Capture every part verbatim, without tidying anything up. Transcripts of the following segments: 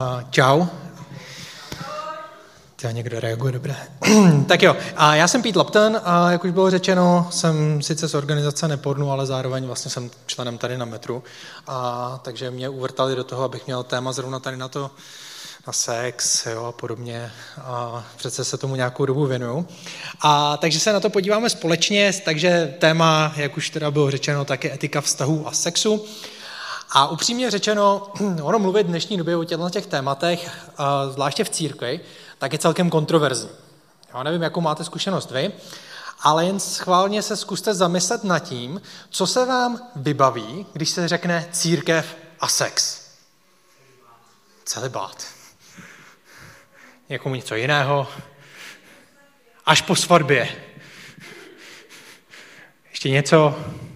Uh, čau. Tady někdo reaguje, dobré. Tak jo, a já jsem Pete Lupton a jak už bylo řečeno, jsem sice z organizace Nepornu, ale zároveň vlastně jsem členem tady na Metru. A takže mě uvrtali do toho, abych měl téma zrovna tady na to, na sex, jo, a podobně. A přece se tomu nějakou dobu věnuju. A takže se na to podíváme společně, takže téma, jak už teda bylo řečeno, tak je etika vztahů a sexu. A upřímně řečeno, ono mluvit v dnešní době o těchto těch tématech, zvláště v církvi, tak je celkem kontroverzní. Já nevím, jakou máte zkušenost vy, ale jen schválně se zkuste zamyslet nad tím, co se vám vybaví, když se řekne církev a sex. Celibát. Někomu něco jiného. Až po svatbě. Ještě něco,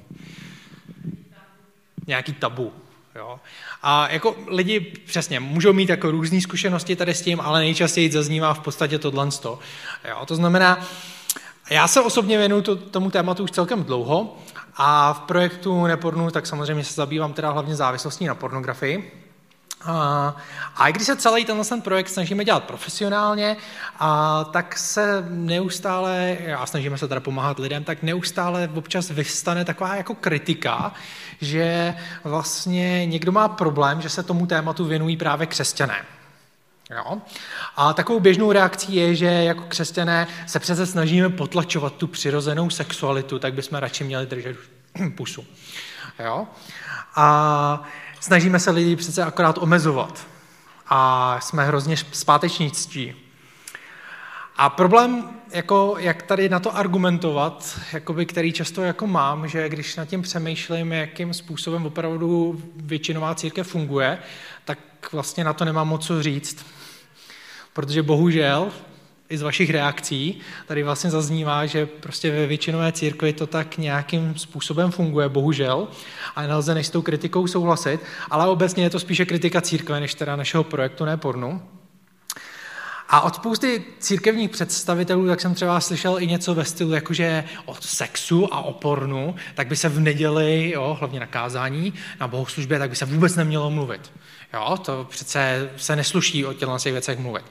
nějaký tabu. Jo. A jako lidi přesně můžou mít jako různé zkušenosti tady s tím, ale nejčastěji zaznívá v podstatě tohle. Jo. To znamená, já se osobně věnuju to, tomu tématu už celkem dlouho a v projektu Nepornu tak samozřejmě se zabývám teda hlavně závislostí na pornografii. A, a i když se celý tenhle ten projekt snažíme dělat profesionálně, a, tak se neustále, a snažíme se teda pomáhat lidem, tak neustále občas vystane taková jako kritika, že vlastně někdo má problém, že se tomu tématu věnují právě křesťané. Jo? A takovou běžnou reakcí je, že jako křesťané se přece snažíme potlačovat tu přirozenou sexualitu, tak bychom radši měli držet pusu. Jo? A snažíme se lidi přece akorát omezovat a jsme hrozně zpátečnictví. A problém, jako, jak tady na to argumentovat, jakoby, který často jako mám, že když nad tím přemýšlím, jakým způsobem opravdu většinová církev funguje, tak vlastně na to nemám moc co říct. Protože bohužel i z vašich reakcí tady vlastně zaznívá, že prostě ve většinové církvi to tak nějakým způsobem funguje, bohužel, a nelze než s tou kritikou souhlasit, ale obecně je to spíše kritika církve, než teda našeho projektu Nepornu. A od spousty církevních představitelů, tak jsem třeba slyšel i něco ve stylu, jakože o sexu a o pornu, tak by se v neděli, jo, hlavně na kázání, na bohoslužbě, tak by se vůbec nemělo mluvit. Jo, to přece se nesluší o těchto věcech mluvit.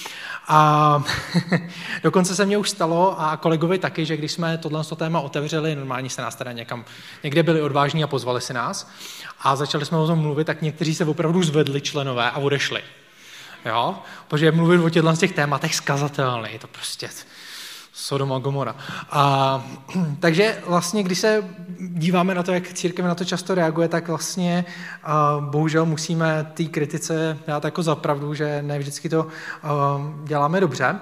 A dokonce se mně už stalo, a kolegovi taky, že když jsme tohle téma otevřeli, normálně se nás teda někam, někde byli odvážní a pozvali si nás a začali jsme o tom mluvit, tak někteří se opravdu zvedli členové a odešli. Jo? Protože mluvit o těchto těch tématech zkazatelný, je to prostě Sodom a Gomora. A, takže vlastně, když se díváme na to, jak církev na to často reaguje, tak vlastně a, bohužel musíme té kritice dát jako za pravdu, že ne vždycky to a, děláme dobře.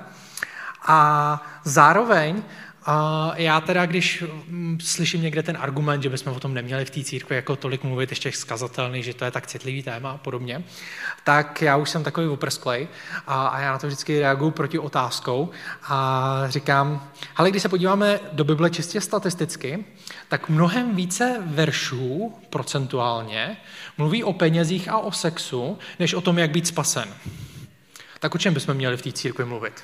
A zároveň a já teda, když slyším někde ten argument, že bychom o tom neměli v té církvi jako tolik mluvit, ještě zkazatelný, že to je tak citlivý téma a podobně, tak já už jsem takový oprsklej a, a já na to vždycky reaguju proti otázkou a říkám, hele, když se podíváme do Bible čistě statisticky, tak mnohem více veršů procentuálně mluví o penězích a o sexu, než o tom, jak být spasen. Tak o čem bychom měli v té církvi mluvit?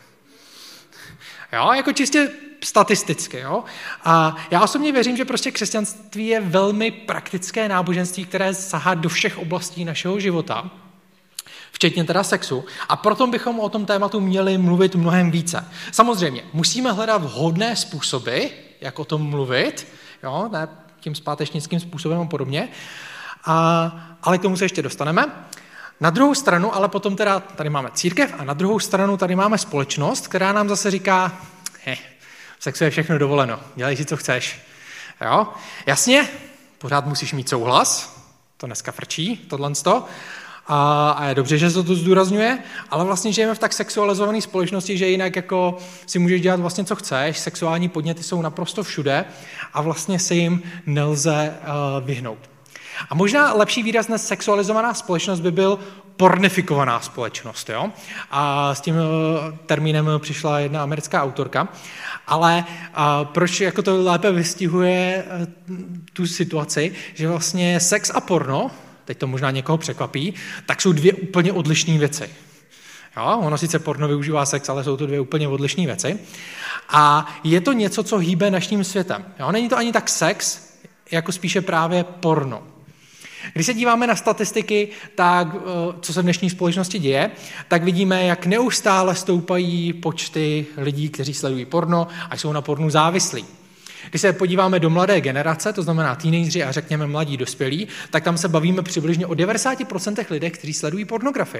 Jo, jako čistě statisticky. Jo? A já osobně věřím, že prostě křesťanství je velmi praktické náboženství, které sahá do všech oblastí našeho života, včetně teda sexu. A proto bychom o tom tématu měli mluvit mnohem více. Samozřejmě, musíme hledat vhodné způsoby, jak o tom mluvit, jo? Ne tím zpátečnickým způsobem a podobně, a, ale k tomu se ještě dostaneme. Na druhou stranu, ale potom teda tady máme církev a na druhou stranu tady máme společnost, která nám zase říká, he, v sexu je všechno dovoleno, dělej si, co chceš. Jo? Jasně, pořád musíš mít souhlas, to dneska frčí, tohleto, a, a je dobře, že se to zdůrazňuje, ale vlastně žijeme v tak sexualizované společnosti, že jinak jako si můžeš dělat vlastně, co chceš, sexuální podněty jsou naprosto všude a vlastně se jim nelze uh, vyhnout. A možná lepší výraz dnes sexualizovaná společnost by byl pornifikovaná společnost. Jo? A s tím termínem přišla jedna americká autorka. Ale a proč jako to lépe vystihuje tu situaci, že vlastně sex a porno, teď to možná někoho překvapí, tak jsou dvě úplně odlišné věci. Jo? Ono sice porno využívá sex, ale jsou to dvě úplně odlišné věci. A je to něco, co hýbe naším světem. Jo? Není to ani tak sex, jako spíše právě porno. Když se díváme na statistiky, tak co se v dnešní společnosti děje, tak vidíme, jak neustále stoupají počty lidí, kteří sledují porno a jsou na pornu závislí. Když se podíváme do mladé generace, to znamená teenageři a řekněme mladí dospělí, tak tam se bavíme přibližně o devadesát procent lidí, kteří sledují pornografii.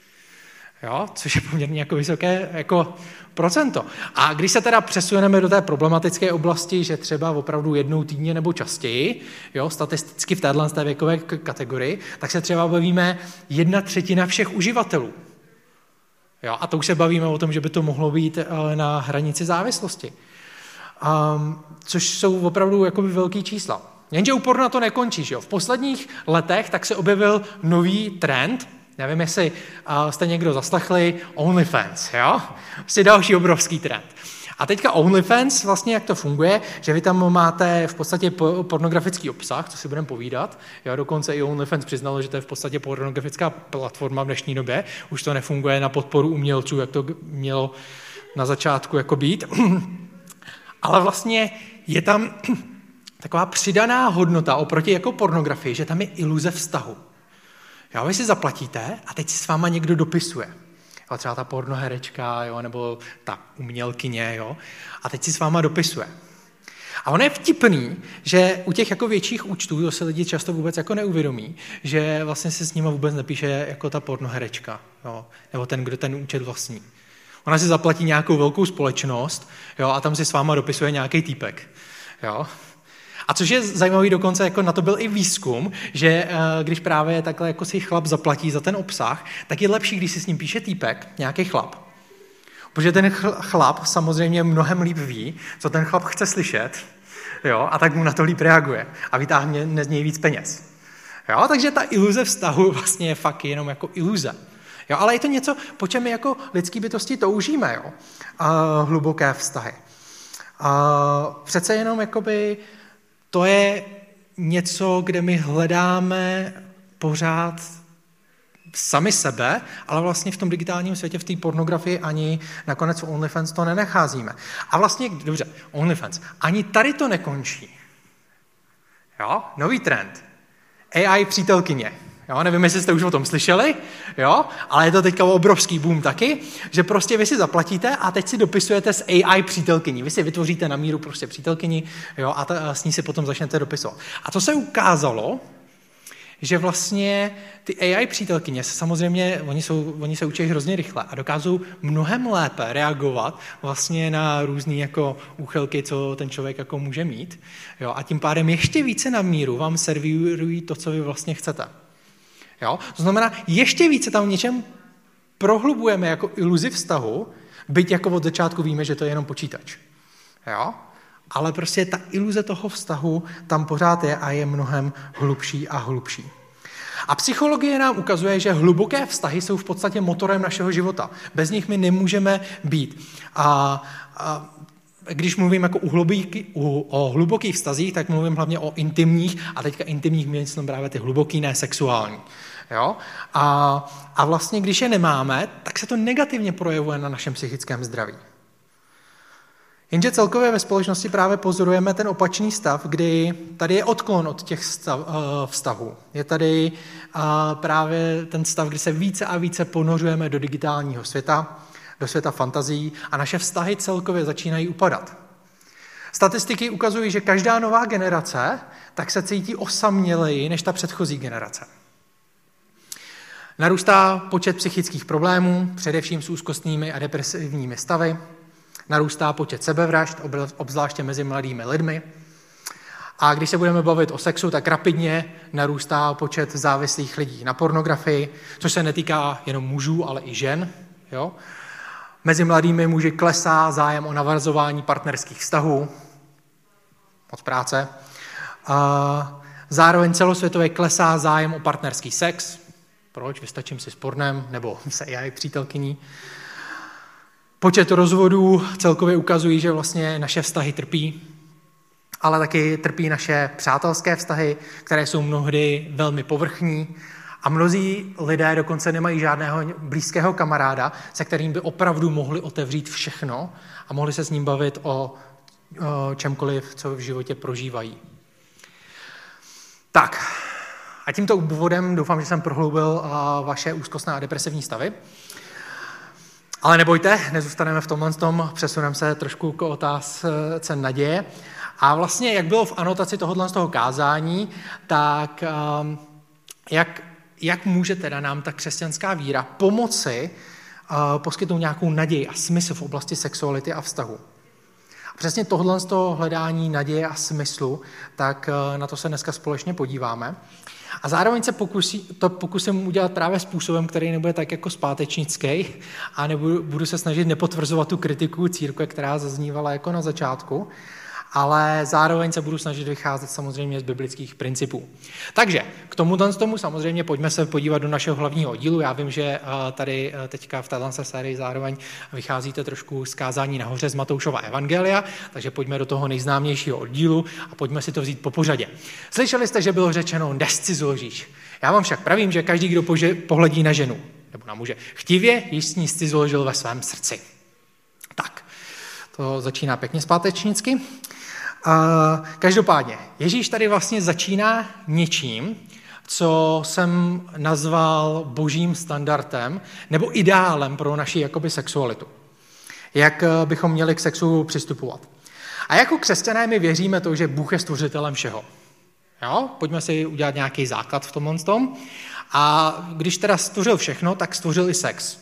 Jo, což je poměrně jako vysoké jako procento. A když se teda přesuneme do té problematické oblasti, že třeba opravdu jednou týdně nebo častěji, jo, statisticky v téhle té věkové kategorii, tak se třeba bavíme jedna třetina všech uživatelů. Jo, a to už se bavíme o tom, že by to mohlo být na hranici závislosti. Um, což jsou opravdu jakoby velký čísla. Jenže u porna to nekončí. Že jo? V posledních letech tak se objevil nový trend, nevím, jestli uh, jste někdo zaslechli, OnlyFans. Jo? Vlastně další obrovský trend. A teďka OnlyFans, vlastně jak to funguje, že vy tam máte v podstatě pornografický obsah, co si budeme povídat. Jo, dokonce i OnlyFans přiznalo, že to je v podstatě pornografická platforma v dnešní době. Už to nefunguje na podporu umělců, jak to mělo na začátku jako být. Ale vlastně je tam taková přidaná hodnota oproti jako pornografii, že tam je iluze vztahu. Jo, vy si zaplatíte a teď si s váma někdo dopisuje. Jo, třeba ta pornoherečka, jo, nebo ta umělkyně, jo, a teď si s váma dopisuje. A ono je vtipný, že u těch jako větších účtů, to se lidi často vůbec jako neuvědomí, že vlastně se s nima vůbec nepíše jako ta pornoherečka, jo, nebo ten, kdo ten účet vlastní. Ona si zaplatí nějakou velkou společnost, jo, a tam si s váma dopisuje nějaký týpek. Jo. A což je zajímavý dokonce, jako na to byl i výzkum, že když právě takhle jako si chlap zaplatí za ten obsah, tak je lepší, když si s ním píše týpek, nějaký chlap. Protože ten chlap samozřejmě mnohem líp ví, co ten chlap chce slyšet, jo, a tak mu na to líp reaguje a vytáhne z něj víc peněz. Jo, takže ta iluze vztahu vlastně je fakt jenom jako iluze. Jo, ale je to něco, po čem my jako lidský bytosti toužíme, jo? A hluboké vztahy. A přece jenom jakoby to je něco, kde my hledáme pořád sami sebe, ale vlastně v tom digitálním světě, v té pornografii ani nakonec v OnlyFans to nenacházíme. A vlastně, dobře, OnlyFans, ani tady to nekončí. Jo, nový trend. A I přítelkyně. Jo, nevím, jestli jste už o tom slyšeli, jo, ale je to teďka obrovský boom taky, že prostě vy si zaplatíte a teď si dopisujete s A I přítelkyní. Vy si vytvoříte na míru prostě přítelkyni, jo, a, ta, a s ní si potom začnete dopisovat. A to se ukázalo, že vlastně ty A I přítelkyně se samozřejmě, oni, jsou, oni se učí hrozně rychle a dokážou mnohem lépe reagovat vlastně na různý jako úchylky, co ten člověk jako může mít, jo, a tím pádem ještě více na míru vám servírují to, co vy vlastně chcete. Jo? To znamená, ještě více tam v něčem prohlubujeme jako iluzi vztahu, byť jako od začátku víme, že to je jenom počítač. Jo? Ale prostě ta iluze toho vztahu tam pořád je a je mnohem hlubší a hlubší. A psychologie nám ukazuje, že hluboké vztahy jsou v podstatě motorem našeho života. Bez nich my nemůžeme být. A, a když mluvím jako u hluboký, u, o hlubokých vztazích, tak mluvím hlavně o intimních, a teďka intimních myslím právě ty hluboký, ne sexuální. Jo? A, a vlastně, když je nemáme, tak se to negativně projevuje na našem psychickém zdraví. Jenže celkově ve společnosti právě pozorujeme ten opačný stav, kdy tady je odklon od těch stav, vztahů. Je tady právě ten stav, kdy se více a více ponořujeme do digitálního světa, do světa fantazií a naše vztahy celkově začínají upadat. Statistiky ukazují, že každá nová generace tak se cítí osaměleji než ta předchozí generace. Narůstá počet psychických problémů, především s úzkostnými a depresivními stavy. Narůstá počet sebevražd, obzvláště mezi mladými lidmi. A když se budeme bavit o sexu, tak rapidně narůstá počet závislých lidí na pornografii, což se netýká jenom mužů, ale i žen. Jo? Mezi mladými muži klesá zájem o navazování partnerských vztahů od práce. A zároveň celosvětově klesá zájem o partnerský sex. Proč? Vystačím si s pornem nebo se A I přítelkyní. Počet rozvodů celkově ukazují, že vlastně naše vztahy trpí, ale taky trpí naše přátelské vztahy, které jsou mnohdy velmi povrchní a mnozí lidé dokonce nemají žádného blízkého kamaráda, se kterým by opravdu mohli otevřít všechno a mohli se s ním bavit o, o čemkoliv, co v životě prožívají. Tak, A tímto úvodem doufám, že jsem prohloubil vaše úzkostné a depresivní stavy. Ale nebojte, nezůstaneme v tomhle tom, přesuneme se trošku k otázce naděje. A vlastně, jak bylo v anotaci tohohle z toho kázání, tak jak, jak může teda nám ta křesťanská víra pomoci poskytnout nějakou naději a smysl v oblasti sexuality a vztahu. A přesně tohle z toho hledání naděje a smyslu, tak na to se dneska společně podíváme. A zároveň se pokusí, to pokusím udělat právě způsobem, který nebude tak jako zpátečnický a nebudu, budu se snažit nepotvrzovat tu kritiku církve, která zaznívala jako na začátku, ale zároveň se budu snažit vycházet samozřejmě z biblických principů. Takže k tomu tomu samozřejmě pojďme se podívat do našeho hlavního oddílu. Já vím, že tady teďka v této sérii zároveň vycházíte trošku z kázání nahoře z Matoušova evangelia, takže pojďme do toho nejznámějšího oddílu a pojďme si to vzít po pořadě. Slyšeli jste, že bylo řečeno, nescizoložíš. Já vám však pravím, že každý, kdo pohledí na ženu nebo na muže chtivě, již s ní scizoložil ve svém srdci. Tak, to začíná pěkně zpátečnicky. Uh, každopádně, Ježíš tady vlastně začíná něčím, co jsem nazval božím standardem nebo ideálem pro naši jakoby sexualitu. Jak bychom měli k sexu přistupovat. A jako křesťané my věříme to, že Bůh je stvořitelem všeho. Jo? Pojďme si udělat nějaký základ v tomhle tom. A když teda stvořil všechno, tak stvořil i sex.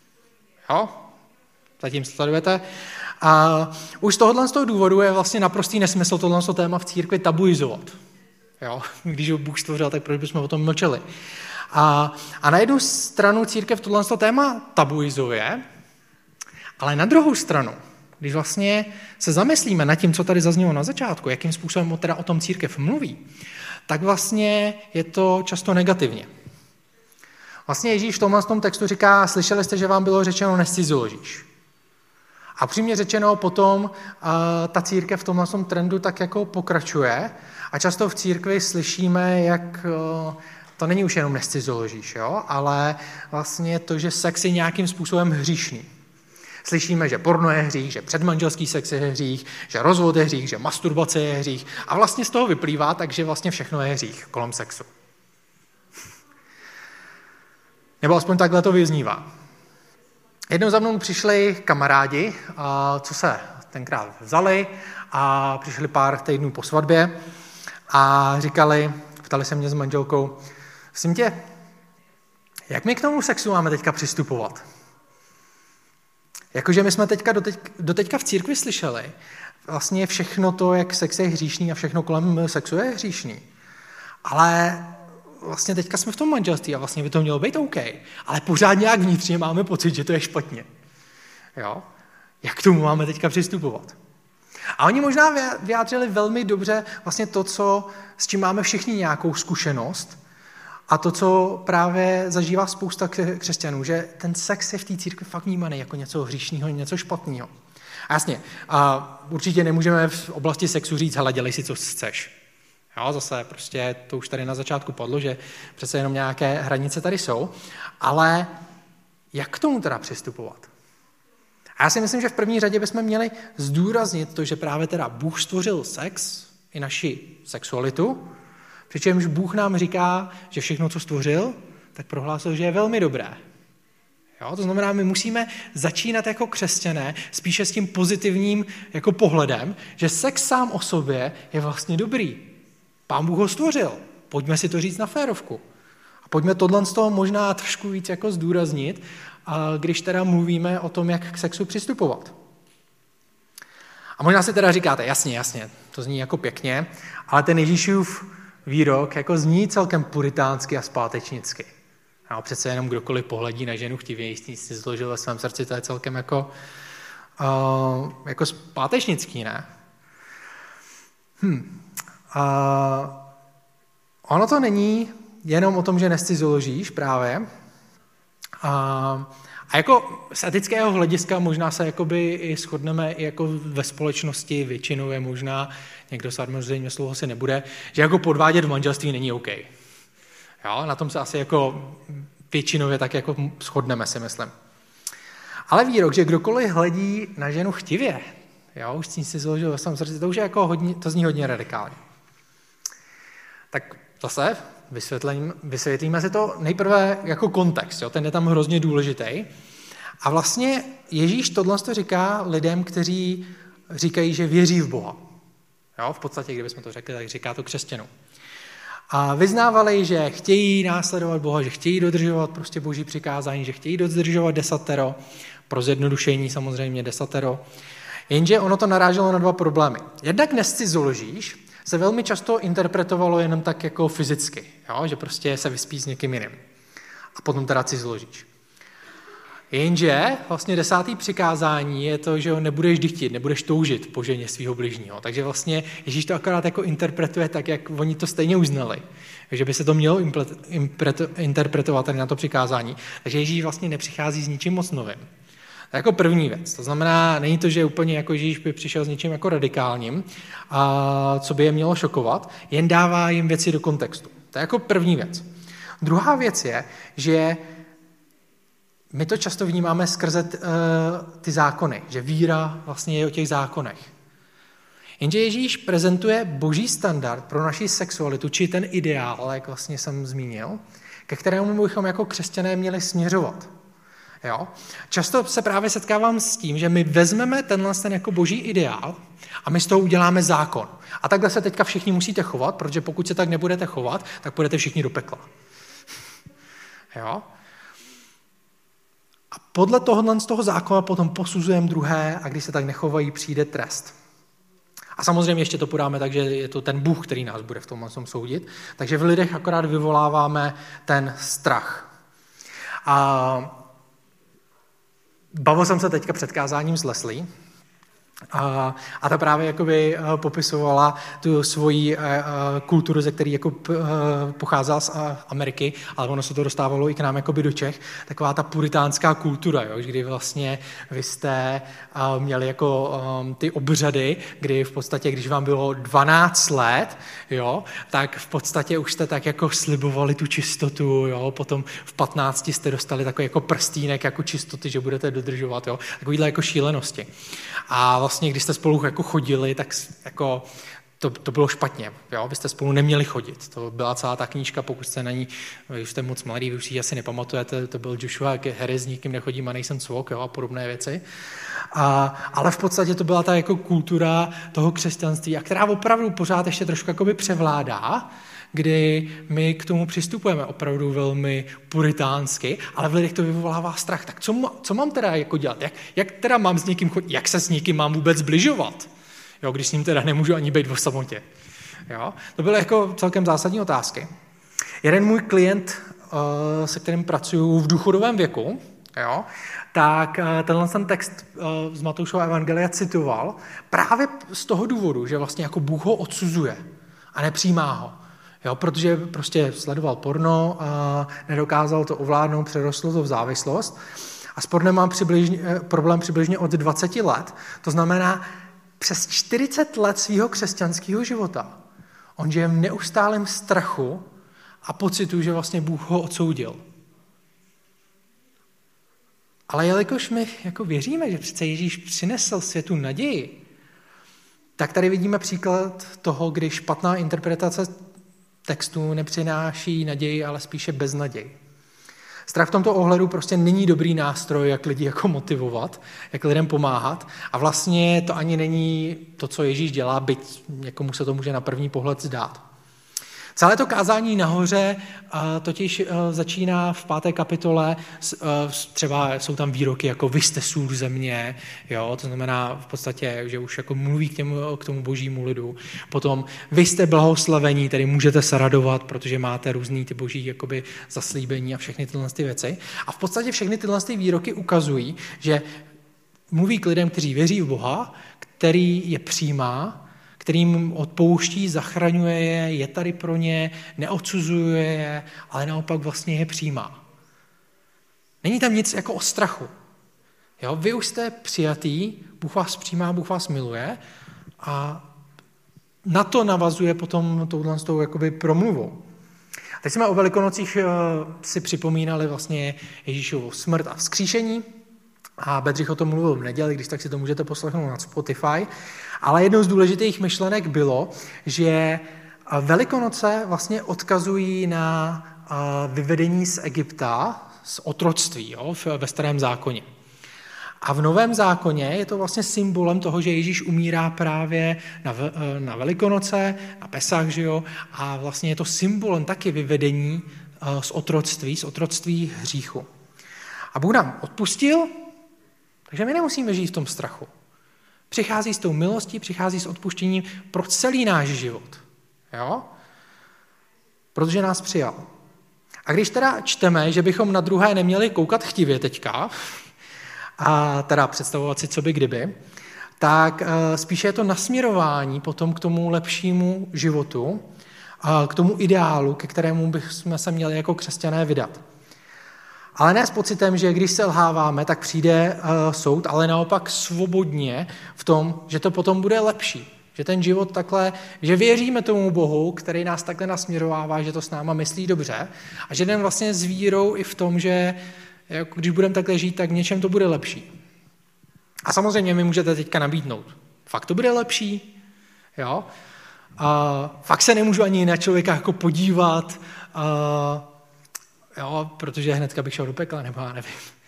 Jo? Zatím sledujete. A už z tohohle z toho důvodu je vlastně naprostý nesmysl tohle téma v církvi tabuizovat. Jo? Když ho Bůh stvořil, tak proč bychom o tom mlčeli. A, a na jednu stranu církev tohle téma tabuizuje, ale na druhou stranu, když vlastně se zamyslíme nad tím, co tady zaznělo na začátku, jakým způsobem teda o tom církev mluví, tak vlastně je to často negativně. Vlastně Ježíš v tomhle tom textu říká, slyšeli jste, že vám bylo řečeno, nescizoložíš. A přímě řečeno potom a, ta církev v tomhle trendu tak jako pokračuje a často v církvi slyšíme, jak o, to není už jenom nescizoložíš, jo, ale vlastně to, že sex je nějakým způsobem hříšný. Slyšíme, že porno je hřích, že předmanželský sex je hřích, že rozvod je hřích, že masturbace je hřích a vlastně z toho vyplývá, takže vlastně všechno je hřích kolem sexu. Nebo aspoň takhle to vyznívá. Jednou za mnou přišli kamarádi, co se tenkrát vzali a přišli pár týdnů po svatbě a říkali, ptali se mě s manželkou, prosím tě, jak my k tomu sexu máme teďka přistupovat? Jakože my jsme teďka doteď, doteďka v církvi slyšeli vlastně všechno to, jak sex je hříšný a všechno kolem sexu je hříšný. Ale vlastně teďka jsme v tom manželství a vlastně by to mělo být OK. Ale pořád nějak vnitřně máme pocit, že to je špatně. Jo? Jak k tomu máme teďka přistupovat? A oni možná vyjádřili velmi dobře vlastně to, co, s čím máme všichni nějakou zkušenost a to, co právě zažívá spousta křesťanů, že ten sex je v té církvi fakt vnímaný jako něco hříšného, něco špatného. A jasně, a určitě nemůžeme v oblasti sexu říct, hele, dělej si, co chceš. Jo, zase prostě to už tady na začátku padlo, že přece jenom nějaké hranice tady jsou, ale jak k tomu teda přistupovat? A já si myslím, že v první řadě bychom měli zdůraznit to, že právě teda Bůh stvořil sex i naši sexualitu, přičemž Bůh nám říká, že všechno, co stvořil, tak prohlásil, že je velmi dobré. Jo, to znamená, my musíme začínat jako křesťané spíše s tím pozitivním jako pohledem, že sex sám o sobě je vlastně dobrý. Pán Bůh ho stvořil. Pojďme si to říct na férovku. A pojďme tohle z toho možná trošku víc jako zdůraznit, když teda mluvíme o tom, jak k sexu přistupovat. A možná si teda říkáte, jasně, jasně, to zní jako pěkně, ale ten Ježíšův výrok jako zní celkem puritánsky a zpátečnicky. A přece jenom kdokoliv pohledí na ženu chtivě, jistý si zložil ve svém srdci, to je celkem jako, uh, jako zpátečnický, ne? Hm. Uh, ono to není jenom o tom, že nescizoložíš právě. Uh, a jako z etického hlediska možná se jakoby i shodneme i jako ve společnosti, většinou je možná, někdo samozřejmě slovo si nebude, že jako podvádět v manželství není OK. Jo, na tom se asi jako většinově tak jako shodneme, si myslím. Ale výrok, že kdokoliv hledí na ženu chtivě, jo, už si založil ve svém srdci, to už je jako hodně, to zní hodně radikálně. Tak zase Vysvětlím, vysvětlíme si to nejprve jako kontext, jo? Ten je tam hrozně důležitý. A vlastně Ježíš tohle to říká lidem, kteří říkají, že věří v Boha. Jo? V podstatě, kdybychom to řekli, tak říká to křesťanům. A vyznávali, že chtějí následovat Boha, že chtějí dodržovat prostě boží přikázání, že chtějí dodržovat desatero, pro zjednodušení samozřejmě desatero. Jenže ono to naráželo na dva problémy. Jednak nescizoložíš se velmi často interpretovalo jenom tak jako fyzicky, jo? Že prostě se vyspíš s někým jiným a potom teda cizoložíš. Jenže vlastně desátý přikázání je to, že ho nebudeš dychtit, nebudeš toužit po ženě svého bližního. Takže vlastně Ježíš to akorát jako interpretuje tak, jak oni to stejně uznali. že by se to mělo interpretovat tady na to přikázání. Takže Ježíš vlastně nepřichází s ničím moc novým. To je jako první věc. To znamená, není to, že úplně jako Ježíš by přišel s něčím jako radikálním, a co by je mělo šokovat, jen dává jim věci do kontextu. To je jako první věc. Druhá věc je, že my to často vnímáme skrze t, uh, ty zákony, že víra vlastně je o těch zákonech. Jenže Ježíš prezentuje boží standard pro naši sexualitu, či ten ideál, jak vlastně jsem zmínil, ke kterému bychom jako křesťané měli směřovat. Jo? Často se právě setkávám s tím, že my vezmeme tenhle ten jako boží ideál a my z toho uděláme zákon. A takhle se teďka všichni musíte chovat, protože pokud se tak nebudete chovat, tak půjdete všichni do pekla. Jo? A podle tohohle z toho zákona potom posuzujeme druhé a když se tak nechovají, přijde trest. A samozřejmě ještě to podáme tak, že je to ten Bůh, který nás bude v tomhle soudit. Takže v lidech akorát vyvoláváme ten strach. A bavil jsem se teďka před kázáním s Leslie a, a ta právě jakoby popisovala tu svoji kulturu, ze které jako pocházela z Ameriky, ale ono se to dostávalo i k nám jakoby do Čech, taková ta puritánská kultura, jo, kdy vlastně vy jste měli jako ty obřady, kdy v podstatě, když vám bylo dvanáct let, jo, tak v podstatě už jste tak jako slibovali tu čistotu, jo, potom v patnácti jste dostali takový jako prstínek jako čistoty, že budete dodržovat, jo, takovýhle jako šílenosti. A vlastně, když jste spolu jako chodili, tak jako to, to bylo špatně. Jo? Vy jste spolu neměli chodit. To byla celá ta knížka, pokud jste na ní, vy jste moc mladý, vy už ji asi nepamatujete, to byl Joshua Harris, s nikým nechodím a nejsem cvok, jo? A podobné věci. A, ale v podstatě to byla ta jako kultura toho křesťanství, a která opravdu pořád ještě trošku jakoby převládá, kdy my k tomu přistupujeme opravdu velmi puritánsky, ale v lidech to vyvolává strach. Tak co, co mám teda jako dělat? Jak, jak teda mám s někým chodit? Jak se s někým mám vůbec zbližovat? Jo, když s ním teda nemůžu ani být v samotě. Jo? To byly jako celkem zásadní otázky. Jeden můj klient, se kterým pracuju v důchodovém věku, jo, tak tenhle ten text z Matoušova evangelia citoval právě z toho důvodu, že vlastně jako Bůh ho odsuzuje a nepřijímá ho. Jo, protože prostě sledoval porno a nedokázal to ovládnout, přerostlo to v závislost. A s pornem mám přibližně, problém přibližně od dvaceti let. To znamená, přes čtyřicet let svého křesťanského života on žije v neustálém strachu a pocitu, že vlastně Bůh ho odsoudil. Ale jelikož my jako věříme, že přece Ježíš přinesl světu naději, tak tady vidíme příklad toho, kdy špatná interpretace textu nepřináší naději, ale spíše beznaději. Strach v tomto ohledu prostě není dobrý nástroj, jak lidi jako motivovat, jak lidem pomáhat, a vlastně to ani není to, co Ježíš dělá, byť někomu se to může na první pohled zdát. Celé to kázání nahoře totiž začíná v páté kapitole, třeba jsou tam výroky jako vy jste sůl země, jo, to znamená v podstatě, že už jako mluví k, těmu, k tomu božímu lidu. Potom vy jste blahoslavení, tedy můžete se radovat, protože máte různý ty boží jakoby zaslíbení a všechny tyhle ty věci. A v podstatě všechny tyhle ty výroky ukazují, že mluví k lidem, kteří věří v Boha, který je přijímá, kterým odpouští, zachraňuje je, je tady pro ně, neodsuzuje je, ale naopak vlastně je přijímá. Není tam nic jako o strachu. Jo? Vy už jste přijatý, Bůh vás přijímá, Bůh vás miluje a na to navazuje potom touhle s tou jakoby promluvou. Teď jsme o Velikonocích si připomínali vlastně Ježíšovu smrt a vzkříšení. A Bedřich o tom mluvil v neděli, když tak si to můžete poslechnout na Spotify. Ale jednou z důležitých myšlenek bylo, že Velikonoce vlastně odkazují na vyvedení z Egypta, z otroctví, jo, ve Starém zákoně. A v Novém zákoně je to vlastně symbolem toho, že Ježíš umírá právě na, na Velikonoce, na Pesach, že jo, a vlastně je to symbolem taky vyvedení z otroctví, z otroctví hříchu. A Bůh nám odpustil, takže my nemusíme žít v tom strachu. Přichází s tou milostí, přichází s odpuštěním pro celý náš život. Jo? Protože nás přijal. A když teda čteme, že bychom na druhé neměli koukat chtivě teďka, a teda představovat si, co by kdyby, tak spíše je to nasměrování potom k tomu lepšímu životu, k tomu ideálu, ke kterému bychom se měli jako křesťané vydat. Ale ne s pocitem, že když selháváme, tak přijde soud, ale naopak svobodně v tom, že to potom bude lepší. Že ten život takhle, že věříme tomu Bohu, který nás takhle nasměrovává, že to s náma myslí dobře a že jdeme vlastně s vírou i v tom, že jako když budeme takhle žít, tak v něčem to bude lepší. A samozřejmě mi můžete teďka nabídnout. Fakt to bude lepší? Jo? A fakt se nemůžu ani na člověka jako podívat, a, jo, protože hnedka bych šel do pekla, nebo já nevím.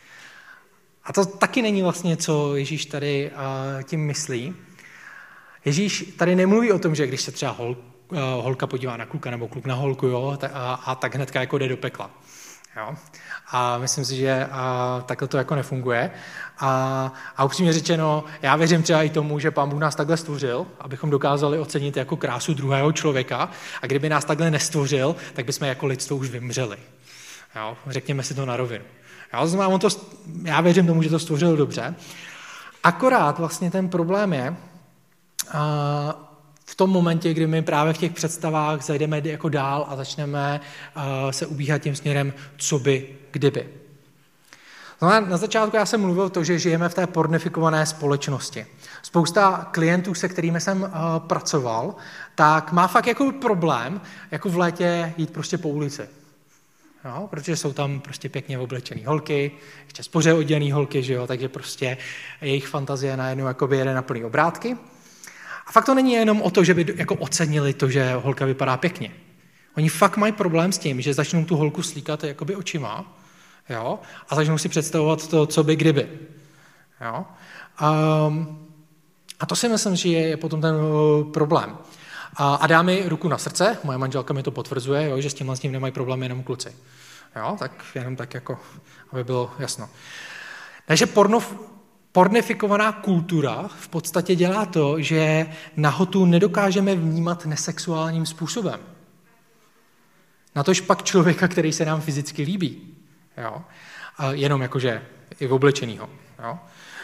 A to taky není vlastně, co Ježíš tady a, tím myslí. Ježíš tady nemluví o tom, že když se třeba hol, holka podívá na kluka nebo kluk na holku, jo, a, a tak hnedka jako jde do pekla. Jo. A myslím si, že a, takhle to jako nefunguje. A, a upřímně řečeno, já věřím třeba i tomu, že Pán Bůh nás takhle stvořil, abychom dokázali ocenit jako krásu druhého člověka. A kdyby nás takhle nestvořil, tak bychom jako lidstvo už vymřeli. Jo. Řekněme si to na rovinu. Jo. Znamená, on to, já věřím tomu, že to stvořil dobře. Akorát vlastně ten problém je, a, v tom momentě, kdy my právě v těch představách zajdeme jako dál a začneme uh, se ubíhat tím směrem, co by, kdyby. No na začátku já jsem mluvil o tom, že žijeme v té pornifikované společnosti. Spousta klientů, se kterými jsem uh, pracoval, tak má fakt jako problém jako v létě jít prostě po ulici. Jo, protože jsou tam prostě pěkně oblečený holky, ještě spoře oděný holky, že jo, takže prostě jejich fantazie najednou jakoby jede na plný obrátky. A fakt to není jenom o to, že by jako ocenili to, že holka vypadá pěkně. Oni fakt mají problém s tím, že začnou tu holku slíkat jakoby očima, jo, a začnou si představovat to, co by kdyby. Jo. Um, a to si myslím, že je potom ten uh, problém. A, a dá mi ruku na srdce, moje manželka mi to potvrzuje, jo, že s tímhle s tím nemají problém jenom kluci. Jo, tak jenom tak jako, aby bylo jasno. Takže porno, pornifikovaná kultura v podstatě dělá to, že nahotu nedokážeme vnímat nesexuálním způsobem. Natož pak člověka, který se nám fyzicky líbí. Jo? A jenom jakože i oblečenýho. Jo?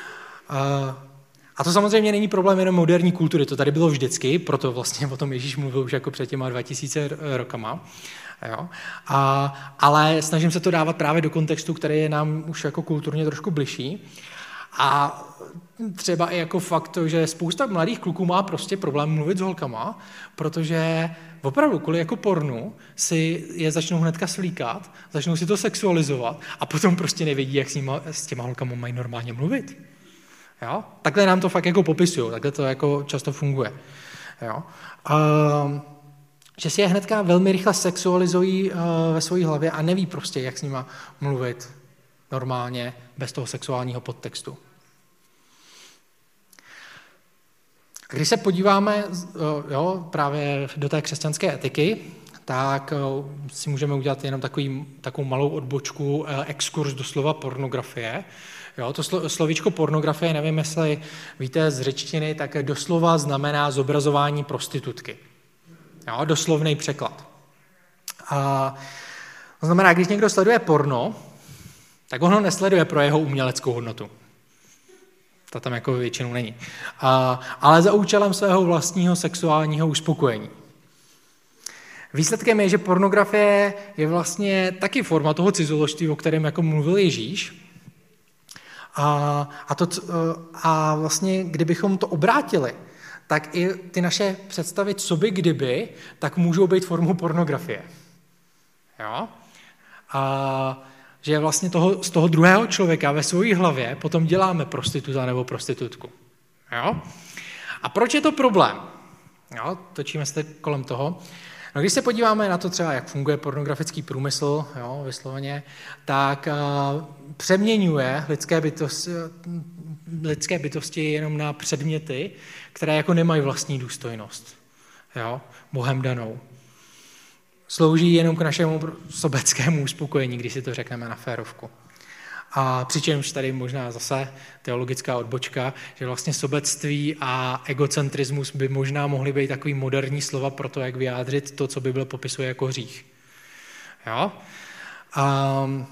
A to samozřejmě není problém jenom moderní kultury, to tady bylo vždycky, proto vlastně o tom Ježíš mluvil už jako před těma dva tisíce rokama. Jo? A, ale snažím se to dávat právě do kontextu, který je nám už jako kulturně trošku bližší. A třeba i jako fakt to, že spousta mladých kluků má prostě problém mluvit s holkama, protože opravdu kvůli jako pornu si je začnou hnedka slíkat, začnou si to sexualizovat a potom prostě nevědí, jak s, nima, s těma holkama mají normálně mluvit. Jo? Takhle nám to fakt jako popisují, takhle to jako často funguje. Jo? Um, že si je hnedka velmi rychle sexualizují uh, ve své hlavě a neví prostě, jak s nima mluvit normálně, bez toho sexuálního podtextu. Když se podíváme jo, právě do té křesťanské etiky, tak si můžeme udělat jenom takový, takovou malou odbočku, exkurs do slova pornografie. Jo, to slo, slovíčko pornografie, nevím, jestli víte z řečtiny, tak doslova znamená zobrazování prostitutky. Jo, doslovný překlad. A to znamená, když někdo sleduje porno, tak on ho nesleduje pro jeho uměleckou hodnotu. To tam jako většinou není. A, ale za účelem svého vlastního sexuálního uspokojení. Výsledkem je, že pornografie je vlastně taky forma toho cizoložství, o kterém jako mluvil Ježíš. A, a, to, a vlastně, kdybychom to obrátili, tak i ty naše představy, co by kdyby, tak můžou být formou pornografie. Jo? A že vlastně toho, z toho druhého člověka ve své hlavě potom děláme prostituta nebo prostitutku. Jo? A proč je to problém? Jo, točíme se kolem toho. No, když se podíváme na to třeba, jak funguje pornografický průmysl, jo, vysloveně, tak uh, přeměňuje lidské bytosti, lidské bytosti jenom na předměty, které jako nemají vlastní důstojnost, jo, Bohem danou. Slouží jenom k našemu sobeckému uspokojení, když si to řekneme na férovku. A přičemž tady možná zase teologická odbočka, že vlastně sobectví a egocentrismus by možná mohly být takový moderní slova pro to, jak vyjádřit to, co Bible popisuje jako hřích. Jo? Um,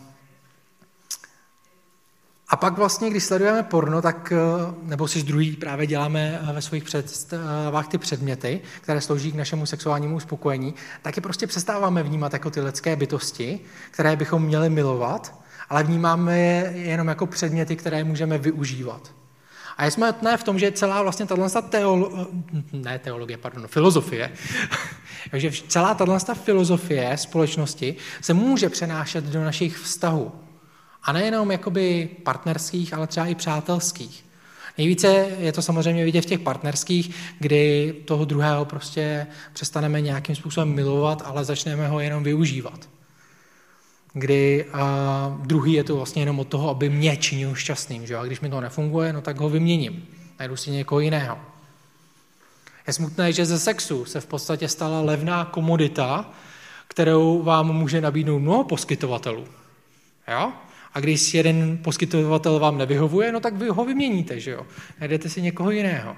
a pak vlastně, když sledujeme porno, tak, nebo si z druhý právě děláme ve svých představách ty předměty, které slouží k našemu sexuálnímu uspokojení, tak je prostě přestáváme vnímat jako ty lidské bytosti, které bychom měli milovat, ale vnímáme je jenom jako předměty, které můžeme využívat. A je smutné v tom, že celá vlastně tato teolo... ne teologie, pardon, filozofie, takže celá tato filozofie společnosti se může přenášet do našich vztahů. A nejenom jakoby partnerských, ale třeba i přátelských. Nejvíce je to samozřejmě vidět v těch partnerských, kdy toho druhého prostě přestaneme nějakým způsobem milovat, ale začneme ho jenom využívat. Kdy uh, druhý je to vlastně jenom od toho, aby mě činil šťastným. Že? A když mi to nefunguje, no tak ho vyměním. Najdu si někoho jiného. Je smutné, že ze sexu se v podstatě stala levná komodita, kterou vám může nabídnout mnoho poskytovatelů. Jo? A když jeden poskytovatel vám nevyhovuje, no tak vy ho vyměníte, že jo? Najdete si někoho jiného.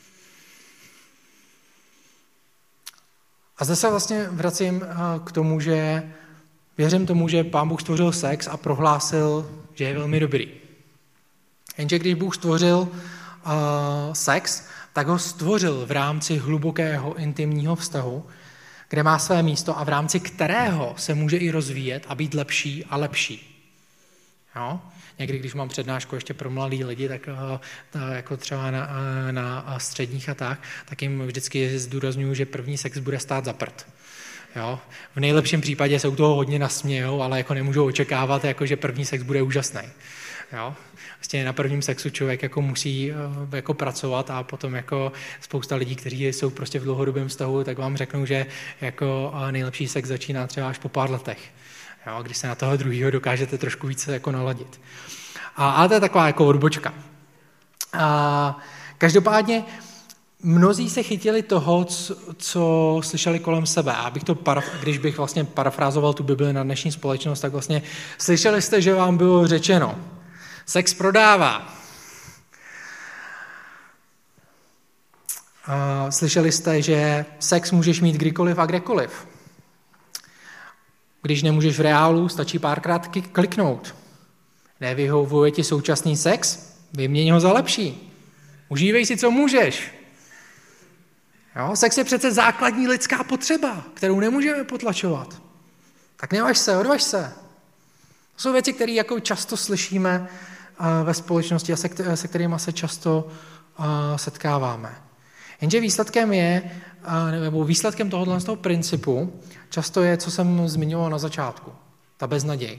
A zde se vlastně vracím k tomu, že věřím tomu, že Pán Bůh stvořil sex a prohlásil, že je velmi dobrý. Jenže když Bůh stvořil uh, sex, tak ho stvořil v rámci hlubokého intimního vztahu, kde má své místo a v rámci kterého se může i rozvíjet a být lepší a lepší. Jo? Někdy, když mám přednášku ještě pro mladý lidi, tak uh, jako třeba na, uh, na středních a tak, tak jim vždycky zdůrazňuji, že první sex bude stát za prd. Jo? V nejlepším případě se u toho hodně nasmějou, ale jako nemůžou očekávat, jako, že první sex bude úžasný. Jo? Vlastně na prvním sexu člověk jako musí uh, jako pracovat a potom jako spousta lidí, kteří jsou prostě v dlouhodobém vztahu, tak vám řeknou, že jako uh, nejlepší sex začíná třeba až po pár letech. Jo, když se na toho druhého dokážete trošku více jako naladit. A, ale to je taková jako odbočka. A, každopádně mnozí se chytili toho, co, co slyšeli kolem sebe. A bych to paraf- když bych vlastně parafrázoval tu Bibli na dnešní společnost, tak vlastně slyšeli jste, že vám bylo řečeno, sex prodává. A, slyšeli jste, že sex můžeš mít kdykoliv a kdekoliv. Když nemůžeš v reálu, stačí párkrát kliknout. Nevyhovuje ti současný sex? Vyměň ho za lepší. Užívej si, co můžeš. Jo? Sex je přece základní lidská potřeba, kterou nemůžeme potlačovat. Tak nevaž se, odvaž se. To jsou věci, které jako často slyšíme ve společnosti a se kterými se často setkáváme. Jenže výsledkem je, nebo výsledkem tohohle z toho principu často je, co jsem zmiňoval na začátku, ta beznaděj.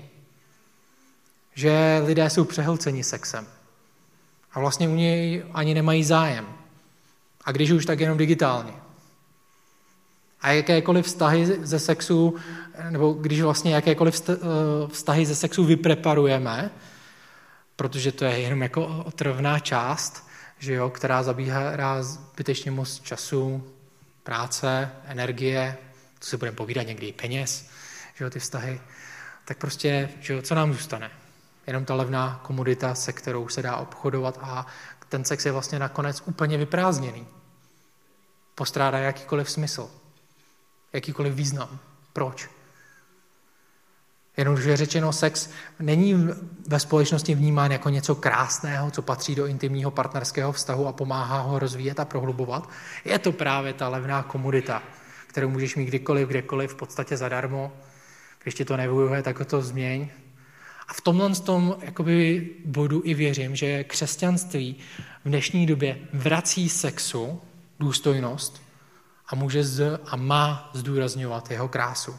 Že lidé jsou přehlceni sexem a vlastně u něj ani nemají zájem. A když už, tak jenom digitálně. A jakékoliv vztahy ze sexu, nebo když vlastně jakékoliv vztahy ze sexu vypreparujeme, protože to je jenom jako otravná část, že jo, která zabírá zbytečně moc času, práce, energie, co si budeme povídat někdy, peněz, že jo, ty vztahy, tak prostě, že jo, co nám zůstane? Jenom ta levná komodita, se kterou se dá obchodovat a ten sex je vlastně nakonec úplně vyprázdněný. Postrádá jakýkoliv smysl, jakýkoliv význam. Proč? Jednoduše řečeno, sex není ve společnosti vnímán jako něco krásného, co patří do intimního partnerského vztahu a pomáhá ho rozvíjet a prohlubovat. Je to právě ta levná komodita, kterou můžeš mít kdykoliv, kdekoliv, v podstatě zadarmo. Když ti to nevyhovuje, tak to změň. A v tomhle tom jakoby bodu i věřím, že křesťanství v dnešní době vrací sexu důstojnost a může z, a má zdůrazňovat jeho krásu.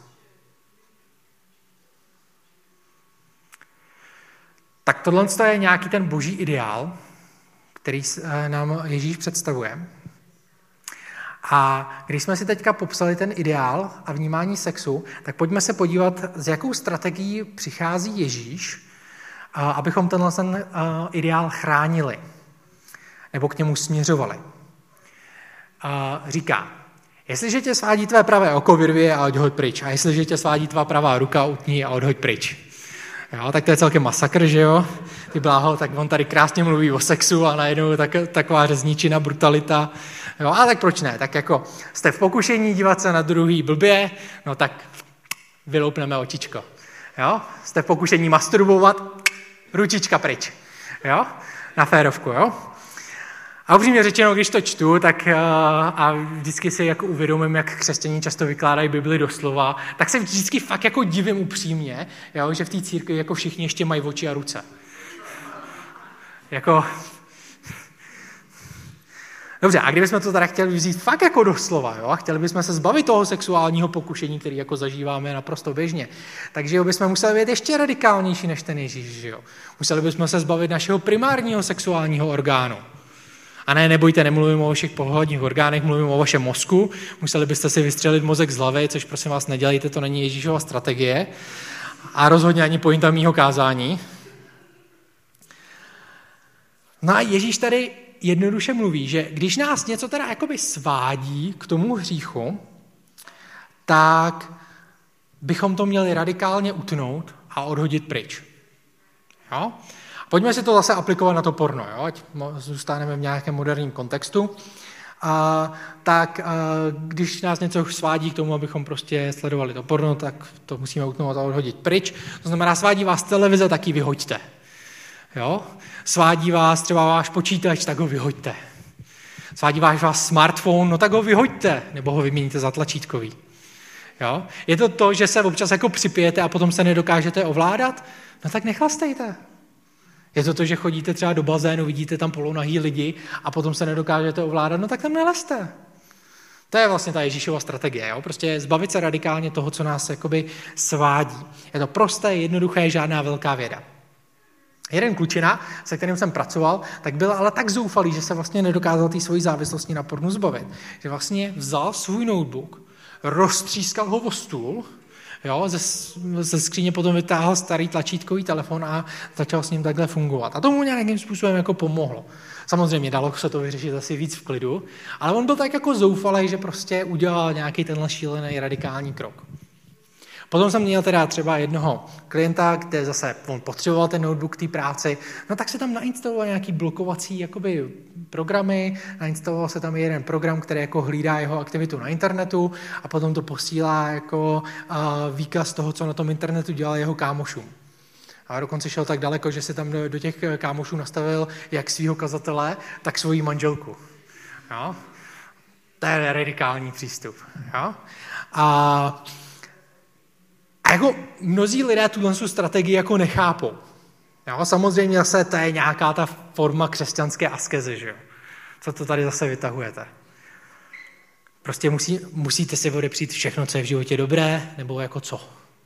Tak tohle je nějaký ten boží ideál, který nám Ježíš představuje. A když jsme si teďka popsali ten ideál a vnímání sexu, tak pojďme se podívat, s jakou strategií přichází Ježíš, abychom tenhle ten ideál chránili nebo k němu směřovali. Říká, jestliže tě svádí tvé pravé oko, vyrvi je a odhoď pryč. A jestliže tě svádí tvá pravá ruka, utni a odhoď pryč. Jo, tak to je celkem masakr, že jo? Ty bláho, tak on tady krásně mluví o sexu a najednou tak, taková řezničina, brutalita. Jo, a tak proč ne? Tak jako jste v pokušení dívat se na druhý blbě, no tak vyloupneme očičko. Jo? Jste v pokušení masturbovat, ručička pryč. Jo? Na férovku, jo? A upřímně řečeno, když to čtu, tak a vždycky si jako uvědomím, jak křesťané často vykládají Bibli doslova, tak se vždycky fakt jako divím upřímně, jo, že v té církvi jako všichni ještě mají oči a ruce. Jako... Dobře, a kdybychom to teda chtěli vzít fakt jako doslova, jo, a chtěli bychom se zbavit toho sexuálního pokušení, který jako zažíváme naprosto běžně, takže jo, bychom museli být ještě radikálnější než ten Ježíš, že jo. Museli bychom se zbavit našeho primárního sexuálního orgánu. A ne, nebojte, nemluvím o vašich pohlavních orgánech, mluvím o vašem mozku. Museli byste si vystřelit mozek z hlavy, což prosím vás nedělejte, to není Ježíšova strategie. A rozhodně ani pointa mýho kázání. No a Ježíš tady jednoduše mluví, že když nás něco teda jakoby svádí k tomu hříchu, tak bychom to měli radikálně utnout a odhodit pryč. Jo? Pojďme si to zase aplikovat na to porno, jo? Ať zůstaneme v nějakém moderním kontextu. A, tak a, když nás něco svádí k tomu, abychom prostě sledovali to porno, tak to musíme utnout a odhodit pryč. To znamená, svádí vás televize, tak ji vyhoďte. Jo? Svádí vás třeba váš počítač, tak ho vyhoďte. Svádí vás váš smartphone, no tak ho vyhoďte, nebo ho vyměníte za tlačítkový. Jo? Je to to, že se občas jako připijete a potom se nedokážete ovládat? No tak nechlastejte. Je to to, že chodíte třeba do bazénu, vidíte tam polonahý lidi a potom se nedokážete ovládat, no tak tam nelezte. To je vlastně ta Ježíšova strategie, jo? Prostě zbavit se radikálně toho, co nás jakoby svádí. Je to prosté, jednoduché, žádná velká věda. Jeden klučina, se kterým jsem pracoval, tak byl ale tak zoufalý, že se vlastně nedokázal té svojí závislosti na pornu zbavit. Že vlastně vzal svůj notebook, roztřískal ho o stůl, jo, ze, ze skříně potom vytáhl starý tlačítkový telefon a začal s ním takhle fungovat. A tomu nějakým způsobem jako pomohlo. Samozřejmě dalo se to vyřešit asi víc v klidu, ale on byl tak jako zoufalý, že prostě udělal nějaký tenhle šílený radikální krok. Potom jsem měl teda třeba jednoho klienta, kde zase on potřeboval ten notebook k té práci, no tak se tam nainstaloval nějaký blokovací jakoby programy, nainstaloval se tam jeden program, který jako hlídá jeho aktivitu na internetu a potom to posílá jako uh, výkaz toho, co na tom internetu dělá jeho kámošům. A dokonce šel tak daleko, že se tam do, do těch kámošů nastavil jak svýho kazatele, tak svoji manželku. Jo? To je radikální přístup. Jo? A A jako mnozí lidé tuhle strategii jako nechápou. Jo, samozřejmě zase to je nějaká ta forma křesťanské askeze, že jo? Co to tady zase vytahujete? Prostě musí, musíte si odepřít všechno, co je v životě dobré, nebo jako co?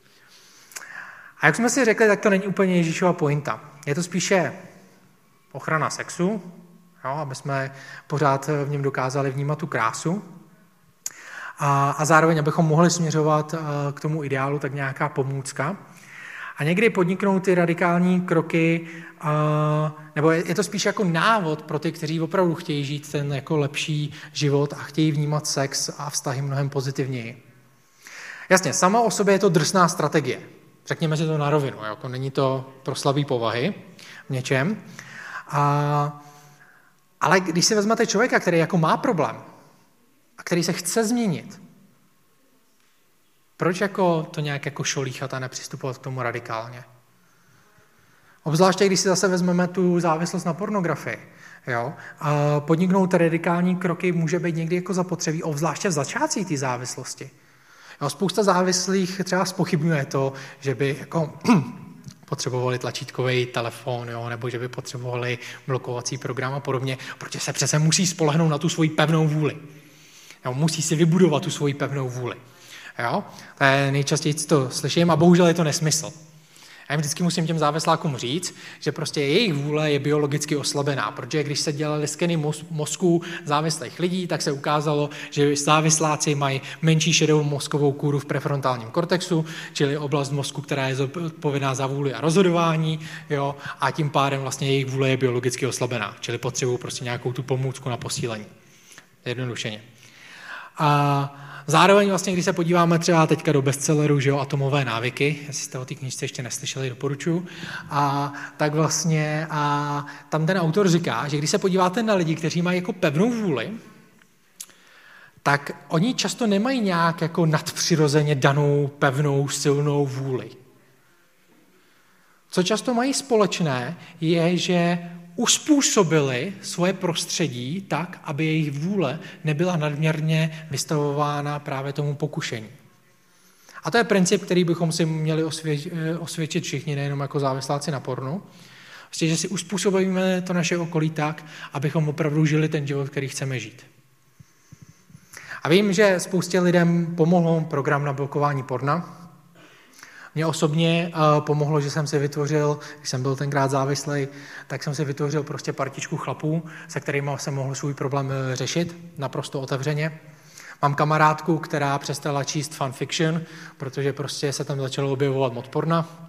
A jak jsme si řekli, tak to není úplně Ježíšova pointa. Je to spíše ochrana sexu, jo, aby jsme pořád v něm dokázali vnímat tu krásu. A, a zároveň, abychom mohli směřovat k tomu ideálu, tak nějaká pomůcka. A někdy podniknout ty radikální kroky, nebo je to spíš jako návod pro ty, kteří opravdu chtějí žít ten jako lepší život a chtějí vnímat sex a vztahy mnohem pozitivněji. Jasně, sama o sobě je to drsná strategie. Řekněme si to na rovinu, jako není to pro slabý povahy v něčem. A, ale když si vezmete člověka, který jako má problém, a který se chce změnit. Proč jako to nějak jako šolíchat a nepřistupovat k tomu radikálně? Obzvláště, když si zase vezmeme tu závislost na pornografii. Jo? A podniknout radikální kroky může být někdy jako zapotřebí, obzvláště v začátcích té závislosti. Jo, spousta závislých třeba zpochybňuje to, že by jako potřebovali tlačítkový telefon, jo, nebo že by potřebovali blokovací program a podobně, protože se přece musí spolehnout na tu svoji pevnou vůli. Jo, musí si vybudovat tu svoji pevnou vůli. Jo? To je nejčastěji, co to slyším, a bohužel je to nesmysl. Já jim vždycky musím těm závislákům říct, že prostě jejich vůle je biologicky oslabená, protože když se dělaly skeny mozků závislých lidí, tak se ukázalo, že závisláci mají menší šedou mozkovou kůru v prefrontálním kortexu, čili oblast mozku, která je odpovědná za vůli a rozhodování, jo, a tím pádem vlastně jejich vůle je biologicky oslabená, čili potřebují prostě nějakou tu pomůcku na posílení. Jednodušeně. A zároveň vlastně, když se podíváme třeba teďka do bestselleru, že jo, Atomové návyky, jestli jste o té knížce ještě neslyšeli, doporučuji, a tak vlastně a tam ten autor říká, že když se podíváte na lidi, kteří mají jako pevnou vůli, tak oni často nemají nějak jako nadpřirozeně danou pevnou silnou vůli. Co často mají společné, je, že uspůsobili svoje prostředí tak, aby jejich vůle nebyla nadměrně vystavována právě tomu pokušení. A to je princip, který bychom si měli osvědčit všichni, nejenom jako závisláci na pornu. Vlastně, že si uspůsobíme to naše okolí tak, abychom opravdu žili ten život, který chceme žít. A vím, že spoustě lidem pomohlo program na blokování porna. Mně osobně uh, pomohlo, že jsem si vytvořil, když jsem byl tenkrát závislý, tak jsem si vytvořil prostě partičku chlapů, se kterými jsem mohl svůj problém řešit naprosto otevřeně. Mám kamarádku, která přestala číst fanfiction, protože prostě se tam začalo objevovat moc porna.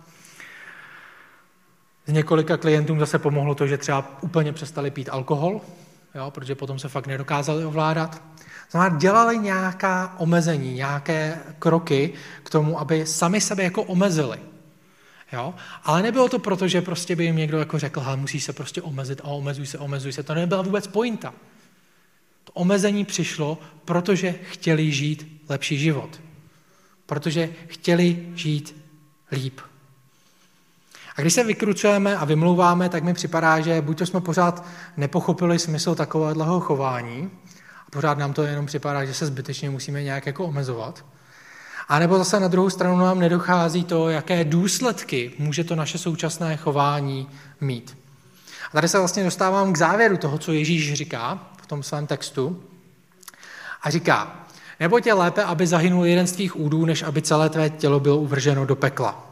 Z několika klientům zase pomohlo to, že třeba úplně přestali pít alkohol, jo, protože potom se fakt nedokázali ovládat. Znamená, dělali nějaká omezení, nějaké kroky k tomu, aby sami sebe jako omezili. Jo? Ale nebylo to proto, že prostě by jim někdo jako řekl, hele, musíš se prostě omezit a omezuj se, omezuj se. To nebyla vůbec pointa. To omezení přišlo, protože chtěli žít lepší život. Protože chtěli žít líp. A když se vykrucujeme a vymlouváme, tak mi připadá, že buď to jsme pořád nepochopili smysl takového chování, a pořád nám to jenom připadá, že se zbytečně musíme nějak jako omezovat, a nebo zase na druhou stranu nám nedochází to, jaké důsledky může to naše současné chování mít. A tady se vlastně dostávám k závěru toho, co Ježíš říká v tom svém textu. A říká, neboť je lépe, aby zahynul jeden z tvých údů, než aby celé tvé tělo bylo uvrženo do pekla.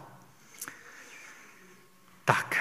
Tak.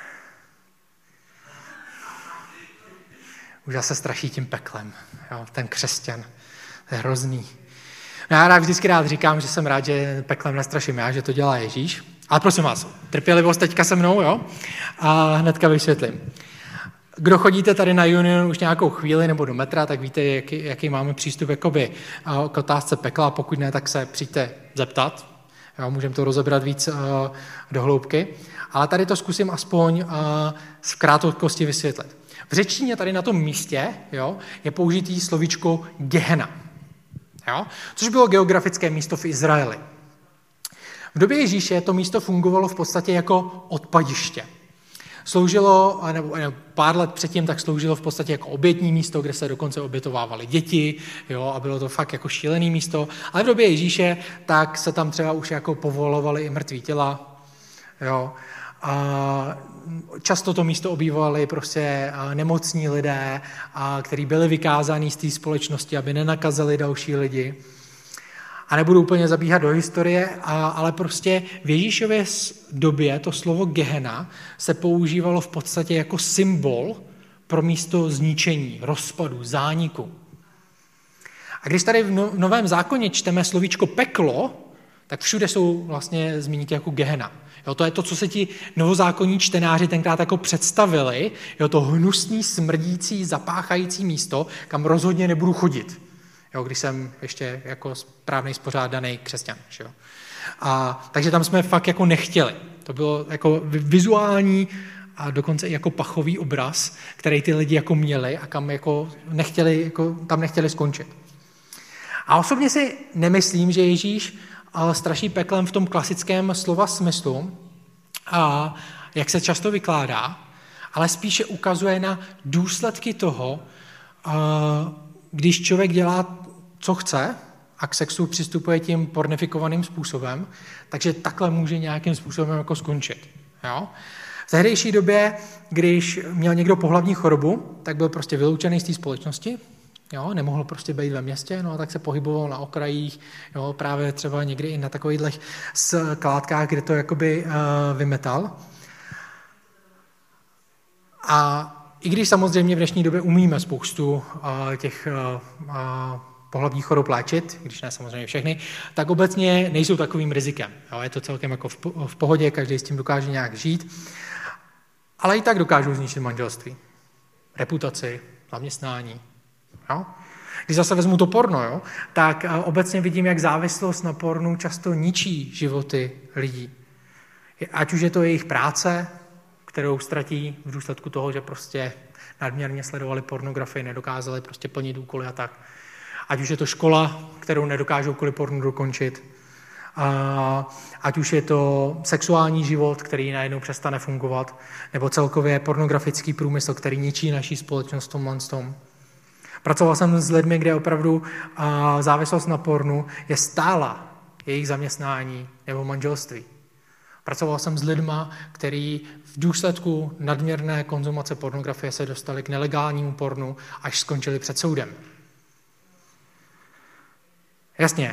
Už zase straší tím peklem. Jo, ten křesťan. To je hrozný. No já rád, vždycky rád říkám, že jsem rád, že peklem nestraším já, že to dělá Ježíš. Ale prosím vás, trpělivost teďka se mnou, jo? A hnedka vysvětlím. Kdo chodíte tady na Union už nějakou chvíli nebo do metra, tak víte, jaký, jaký máme přístup jakoby k otázce pekla. Pokud ne, tak se přijďte zeptat. Jo, můžeme to rozebrat víc uh, do hloubky. Ale tady to zkusím aspoň uh, v krátkosti vysvětlit. V řečtině tady na tom místě, jo, je použitý slovíčko Gehena, jo, což bylo geografické místo v Izraeli. V době Ježíše to místo fungovalo v podstatě jako odpadiště. Sloužilo, nebo, nebo pár let předtím, tak sloužilo v podstatě jako obětní místo, kde se dokonce obětovávaly děti, jo, a bylo to fakt jako šílený místo. Ale v době Ježíše tak se tam třeba už jako povolovaly i mrtví těla, jo. A často to místo obývali prostě nemocní lidé, kteří byli vykázáni z té společnosti, aby nenakazili další lidi. A nebudu úplně zabíhat do historie, ale prostě v Ježíšově době to slovo Gehena se používalo v podstatě jako symbol pro místo zničení, rozpadu, zániku. A když tady v Novém zákoně čteme slovíčko peklo, tak všude jsou vlastně zmínky jako Gehena. Jo, to je to, co se ti novozákonní čtenáři tenkrát jako představili, jo, to hnusný, smrdící, zapáchající místo, kam rozhodně nebudu chodit, jo, když jsem ještě jako správnej, spořádaný křesťan. Jo. A, takže tam jsme fakt jako nechtěli. To bylo jako vizuální a dokonce i jako pachový obraz, který ty lidi jako měli a kam jako nechtěli, jako, tam nechtěli skončit. A osobně si nemyslím, že Ježíš straší peklem v tom klasickém slova smyslu, a jak se často vykládá, ale spíše ukazuje na důsledky toho, když člověk dělá, co chce a k sexu přistupuje tím pornifikovaným způsobem, takže takhle může nějakým způsobem jako skončit. Jo? V tehdejší době, když měl někdo pohlavní chorobu, tak byl prostě vyloučený z té společnosti, Jo, nemohl prostě být ve městě, no a tak se pohyboval na okrajích, jo, právě třeba někdy i na takovýchhle skládkách, kde to jakoby uh, vymetal. A i když samozřejmě v dnešní době umíme spoustu uh, těch uh, uh, pohlavních chorob léčit, když ne samozřejmě všechny, tak obecně nejsou takovým rizikem. Jo, je to celkem jako v, v pohodě, každý s tím dokáže nějak žít, ale i tak dokážou zničit manželství, reputaci, zaměstnání. Jo? Když zase vezmu to porno, jo, tak obecně vidím, jak závislost na pornu často ničí životy lidí. Ať už je to jejich práce, kterou ztratí v důsledku toho, že prostě nadměrně sledovali pornografii, nedokázali prostě plnit úkoly a tak. Ať už je to škola, kterou nedokážou kvůli pornu dokončit. Ať už je to sexuální život, který najednou přestane fungovat, nebo celkově pornografický průmysl, který ničí naší společnost v tomhle tom. Pracoval jsem s lidmi, kde opravdu závislost na pornu je stála jejich zaměstnání nebo manželství. Pracoval jsem s lidma, kteří v důsledku nadměrné konzumace pornografie se dostali k nelegálnímu pornu, až skončili před soudem. Jasně,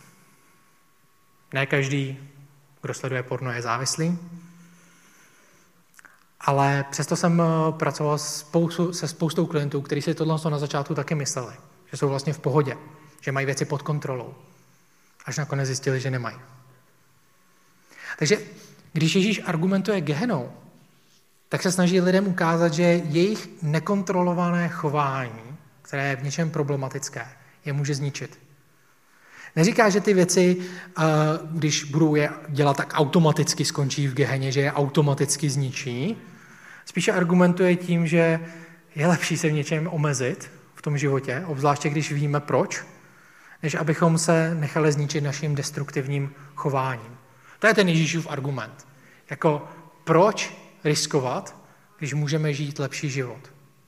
ne každý, kdo sleduje porno, je závislý, ale přesto jsem pracoval spoustu, se spoustou klientů, kteří si tohle na začátku taky mysleli, že jsou vlastně v pohodě, že mají věci pod kontrolou, až nakonec zjistili, že nemají. Takže když Ježíš argumentuje Gehenou, tak se snaží lidem ukázat, že jejich nekontrolované chování, které je v něčem problematické, je může zničit. Neříká, že ty věci, když budou je dělat, tak automaticky skončí v Geheně, že je automaticky zničí. Spíše argumentuje tím, že je lepší se v něčem omezit v tom životě, obzvláště když víme proč, než abychom se nechali zničit naším destruktivním chováním. To je ten Ježíšův argument. Jako proč riskovat, když můžeme žít lepší život.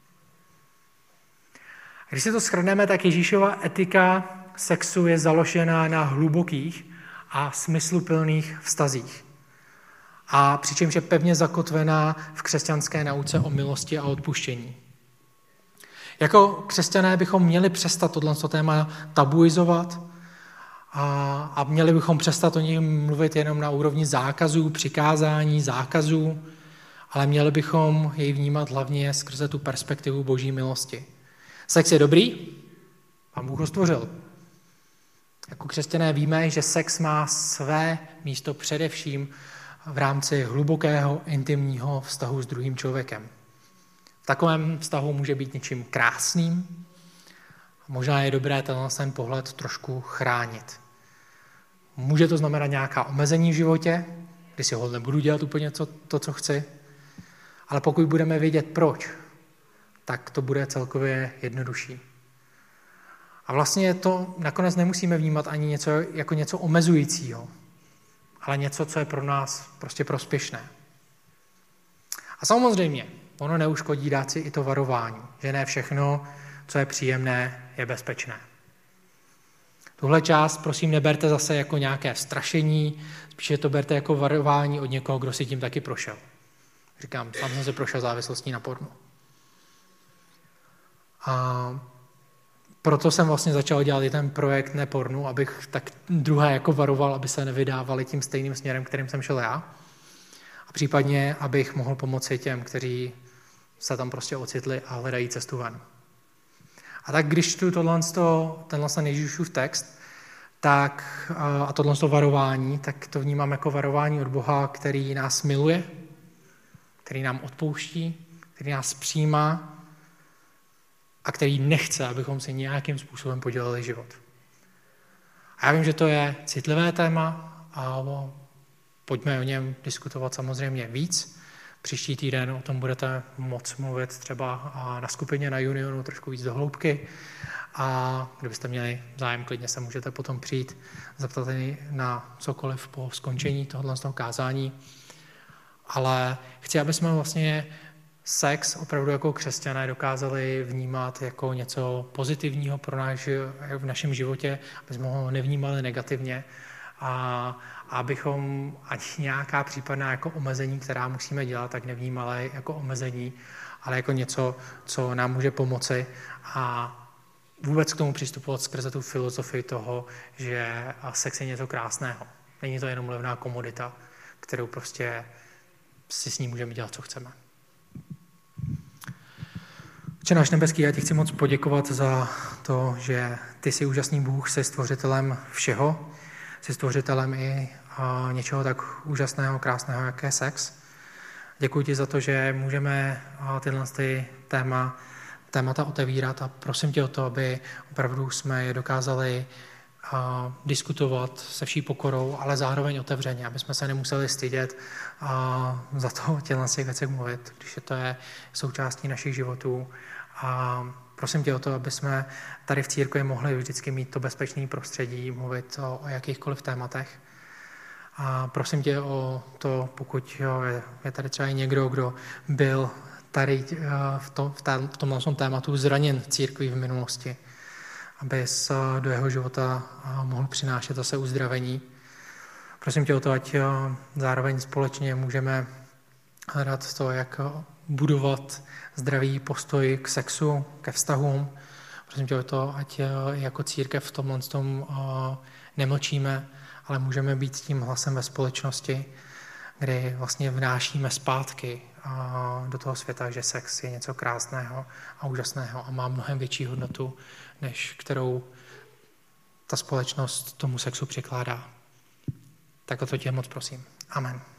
A když si to shrneme, tak Ježíšova etika sexu je založená na hlubokých a smysluplných vztazích. A přičemž je pevně zakotvená v křesťanské nauce o milosti a odpuštění. Jako křesťané bychom měli přestat tohle téma tabuizovat a, a měli bychom přestat o něm mluvit jenom na úrovni zákazů, přikázání, zákazů, ale měli bychom jej vnímat hlavně skrze tu perspektivu Boží milosti. Sex je dobrý, Pán Bůh ho stvořil. Jako křesťané víme, že sex má své místo především v rámci hlubokého, intimního vztahu s druhým člověkem. V takovém vztahu může být něčím krásným. Možná je dobré ten pohled trošku chránit. Může to znamenat nějaká omezení v životě, kdy si ho nebudu dělat úplně to, to, co chci, ale pokud budeme vědět proč, tak to bude celkově jednodušší. A vlastně to nakonec nemusíme vnímat ani něco jako něco omezujícího, ale něco, co je pro nás prostě prospěšné. A samozřejmě, ono neuškodí dát si i to varování, že ne všechno, co je příjemné, je bezpečné. Tuhle část, prosím, neberte zase jako nějaké strašení, spíše to berte jako varování od někoho, kdo si tím taky prošel. Říkám, sám jsem se prošel závislostí na pornu. A proto jsem vlastně začal dělat i ten projekt Nepornu, abych tak druhé jako varoval, aby se nevydávali tím stejným směrem, kterým jsem šel já. A případně, abych mohl pomoci těm, kteří se tam prostě ocitli a hledají cestu ven. A tak když čtu tohle, tenhle Ježíšův text, tak, a tohle varování, tak to vnímám jako varování od Boha, který nás miluje, který nám odpouští, který nás přijímá a který nechce, abychom si nějakým způsobem podělali život. A já vím, že to je citlivé téma a pojďme o něm diskutovat samozřejmě víc. Příští týden o tom budete moc mluvit třeba na skupině na Unionu trošku víc do hloubky. A kdybyste měli zájem, klidně se můžete potom přijít, zeptat na cokoliv po skončení tohoto kázání. Ale chci, aby jsme vlastně sex opravdu jako křesťané dokázali vnímat jako něco pozitivního pro náš, v našem životě, aby jsme ho nevnímali negativně a abychom ani nějaká případná jako omezení, která musíme dělat, tak nevnímali jako omezení, ale jako něco, co nám může pomoci a vůbec k tomu přistupovat skrze tu filozofii toho, že sex je něco krásného. Není to jenom levná komodita, kterou prostě si s ní můžeme dělat, co chceme. Otče náš nebeský, já ti chci moc poděkovat za to, že ty jsi úžasný Bůh, jsi stvořitelem všeho, jsi stvořitelem i něčeho tak úžasného, krásného, jak je sex. Děkuji ti za to, že můžeme tyhle ty téma, témata otevírat a prosím tě o to, aby opravdu jsme je dokázali a diskutovat se vší pokorou, ale zároveň otevřeně, aby jsme se nemuseli stydět a za to těchto těch věcech mluvit, když je to je součástí našich životů. A prosím tě o to, aby jsme tady v církvi mohli vždycky mít to bezpečné prostředí, mluvit o, o jakýchkoliv tématech. A prosím tě o to, pokud jo, je, je tady třeba i někdo, kdo byl tady v, tom, v, tém, v tomhle tématu zraněn církví v minulosti, aby se do jeho života mohl přinášet zase uzdravení. Prosím tě o to, ať zároveň společně můžeme hledat to, jak budovat zdravý postoj k sexu, ke vztahům. Prosím tě o to, ať jako církev v tomhle tom nemlčíme, ale můžeme být tím hlasem ve společnosti, kdy vlastně vnášíme zpátky do toho světa, že sex je něco krásného a úžasného a má mnohem větší hodnotu, než kterou ta společnost tomu sexu přikládá. Tak o to tě moc prosím. Amen.